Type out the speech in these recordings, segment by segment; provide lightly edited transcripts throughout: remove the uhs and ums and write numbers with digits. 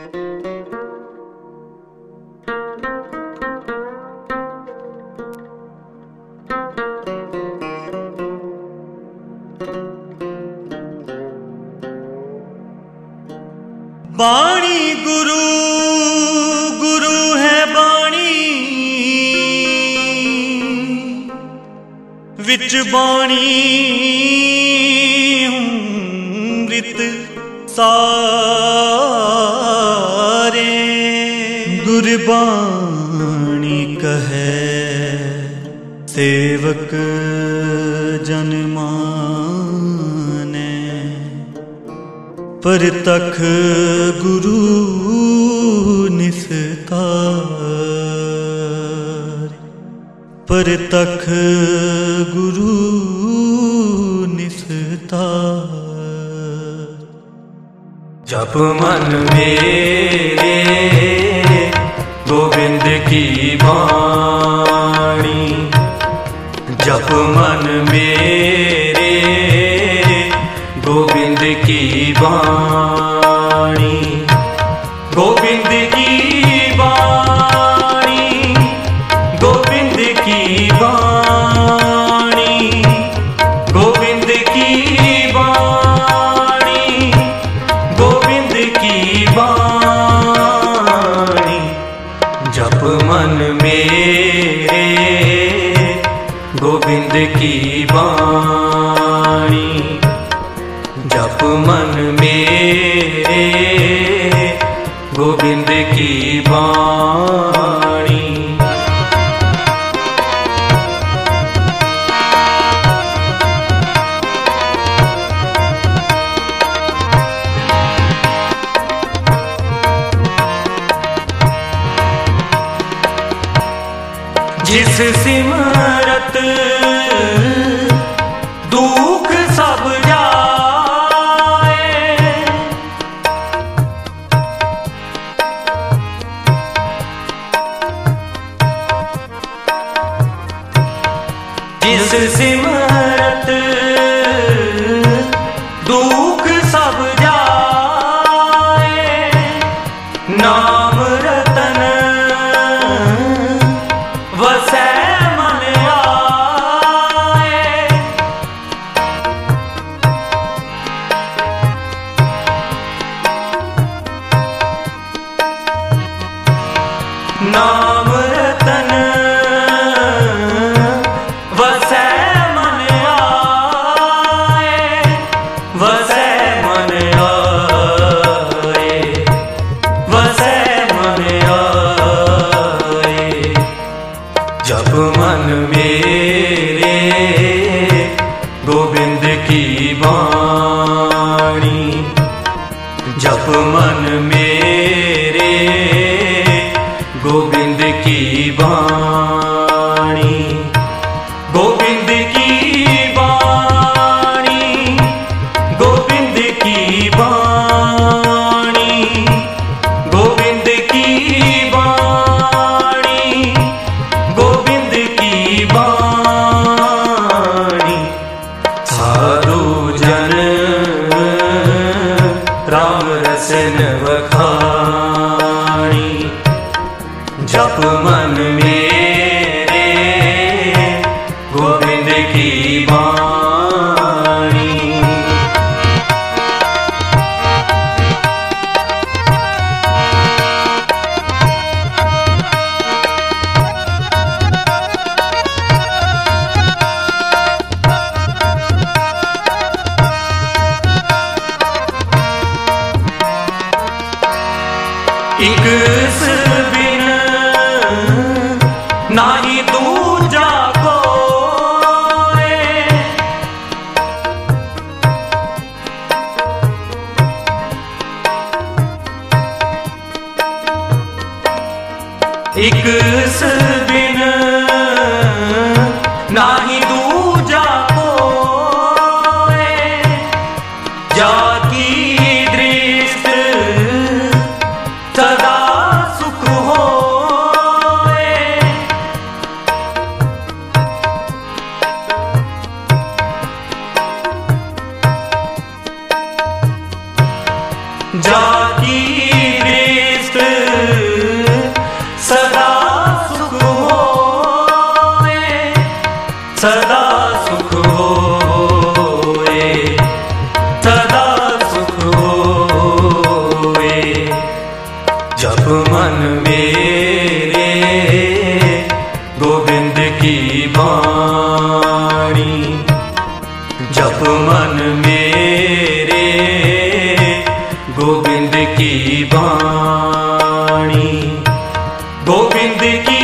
बाणी गुरु गुरु है बाणी विच बाणी अमृत सारे गुरबाणी कहे सेवक जन माने परतख गुरु निस्तार परतख गुरु निस्तार। जप मन मेरे गोविंद की वाणी, जप मन मेरे गोविंद की वाणी, गोविंद की वाणी, गोविंद की वाणी, गोविंद की वाणी, गोविंद की वाणी। जप मन मेरे गोविंद की वाणी, जप मन मेरे गोविंद की वाणी। जिस सिमरत दुख सब जाए, जिस सिमरत दुख सब जाए, नाम रतन वसै मन आए। नाम रतन वसै मन आए, वसै मन आए, वसै मन आए। जप मन मेरे गोविंद की वाणी, जप मन मेरे गोविंद की वाणी, गोविंद की वाणी, गोविंद की वाणी, गोविंद की वाणी, गोविंद की वाणी। साधु जन राम रसन वखाणी, जप मन मेरे गोविंद की वाणी। एक बिन नाही दूजा कोय, एक बिन नाही दूजा कोय। जाकी दृष्ट सदा सुख होए, जाकी जप मन मेरे गोविंद की वाणी, जप मन मेरे गोविंद की वाणी, गोविंद की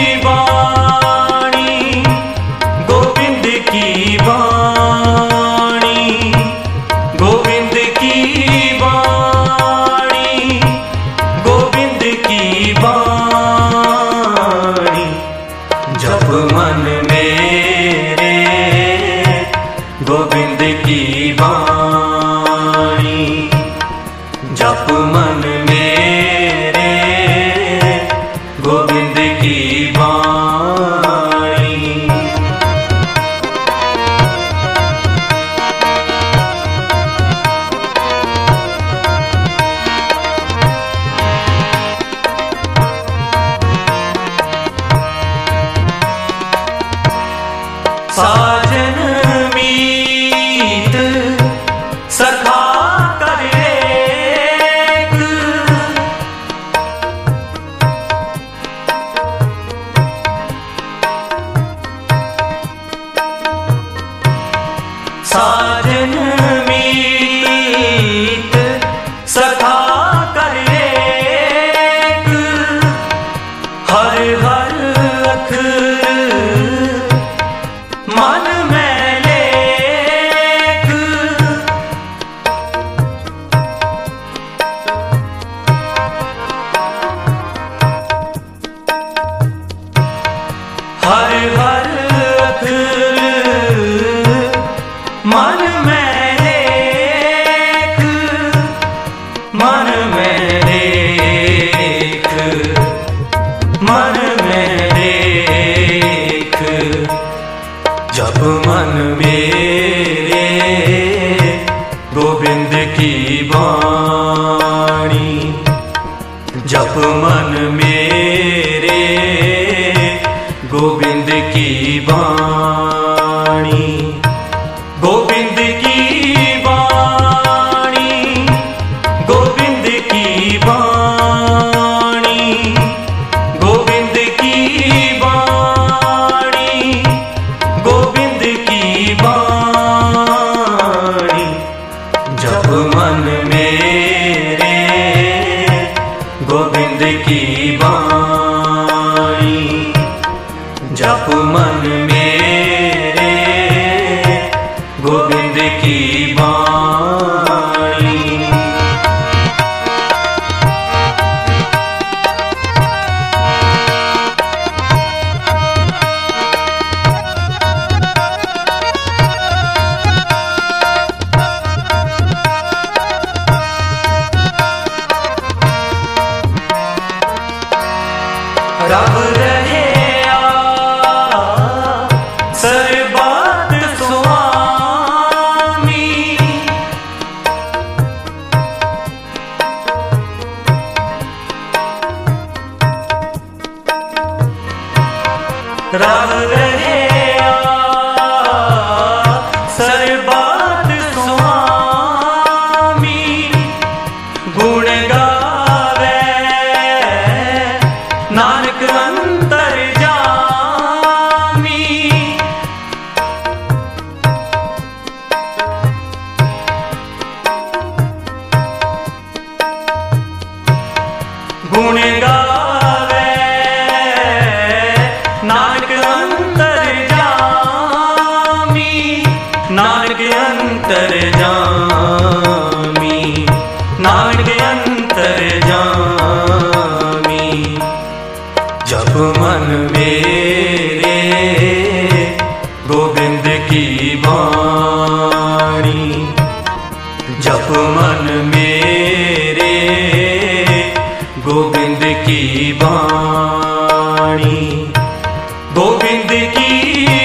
वाणी, गोविंद की वाणी, गोविंद की वाणी, गोविंद की वाणी, जप मन मेरे गोविंद की वाणी, जप मन मेरे गोविंद की वाणी। साजन मीत सखा कर एक, साजन मीत सखा कर एक, हर हर अखर मन में लेख, हर हर अखर मन में लेख, मन में लेख, मन में लेख, जप मन मेरे गोविंद की वाणी, जप मन मेरे गोविंद की वाणी, गोविंद की वाणी, गोविंद की वाणी, गोविंद की वाणी, गोविंद की वाणी, जप मन मेरे गोविंद की वाणी, जप मन मेरे गोविंद की वाणी। रब रहे सर्वत स्वामी, रब रहे सर्वत स्वामी, गुण गावे नानक अंतर जामी, गुण गावे नानक अंतर जामी, नानक अंतर जामी, नानक अंतर जामी, जप मन मेरे गोविंद की वाणी, जप मन मेरे गोविंद की वाणी, गोविंद की